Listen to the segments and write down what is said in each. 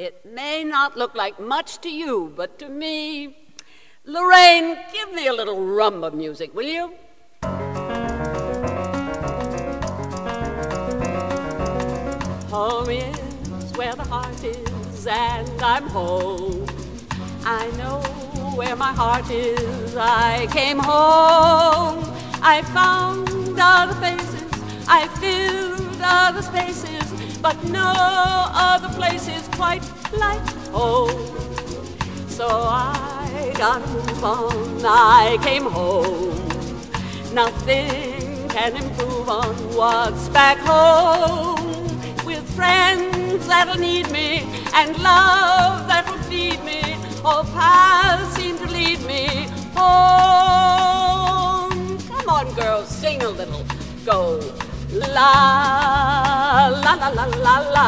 It may not look like much to you, but to me, Lorraine, give me a little rumba music, will you? Home is where the heart is, and I'm home. I know where my heart is. I came home. I found other faces. I filled other spaces, but no other place is quite like home. So I gotta move on. I came home. Nothing can improve on what's back home. With friends that'll need me and love that'll feed me, all paths seem to lead me home. Come on, girls, sing a little. Go. La, la, la, la, la, la.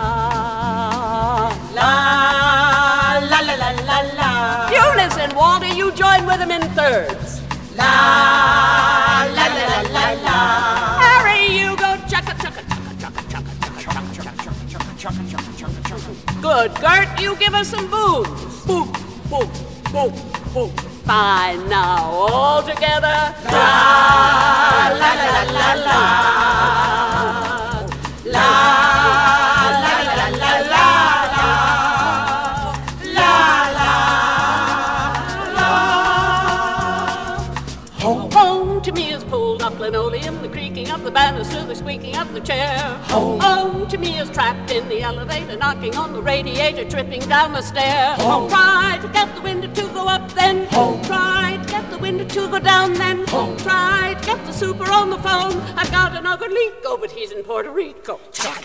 La, la, la, la, la, la. Eunice and Walter, you join with them in thirds. La, la, la, la, la, la. Harry, you go chugga, chugga, chugga, chugga, chugga, chugga, chugga, chugga. Good. Gert, you give us some booze. Boom, boom, boom, boom. Fine now, all together. La, la, la, la, la, la. La, la, la, la, la, la. La, la, la. Home to me is pulled up linoleum, the creaking of the banister, the squeaking of the chair. Home to me is trapped in the elevator, knocking on the radiator, tripping down the stair. Try to get the window to go up then. Try to get the window to go down then. Try to get the super on the phone. I've got another leak, oh, but he's in Puerto Rico.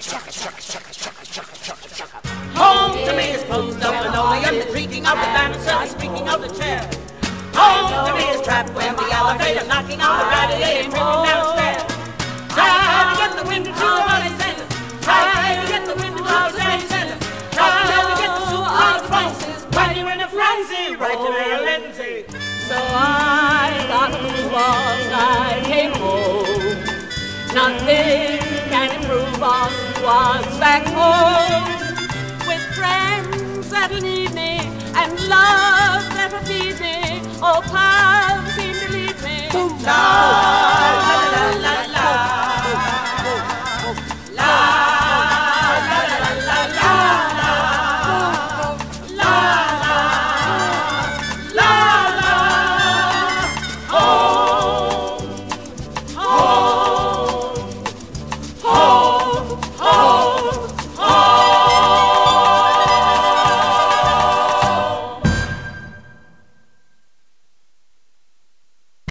Home to me is pulled up linoleum, the creaking of the banister, the squeaking of the chair. Home to me is trapped in the elevator, knocking on the radiator, tripping downstairs. Try to get the window to the body center. Try to get the window to the body center. Try to get the super on the phone. When you're in a frenzy, right to Mayor Lindsay. So I gotta move on. I came home. Nothing can improve on what's back home. With friends that'll need me and love that'll feed me, all paths seem to lead me. La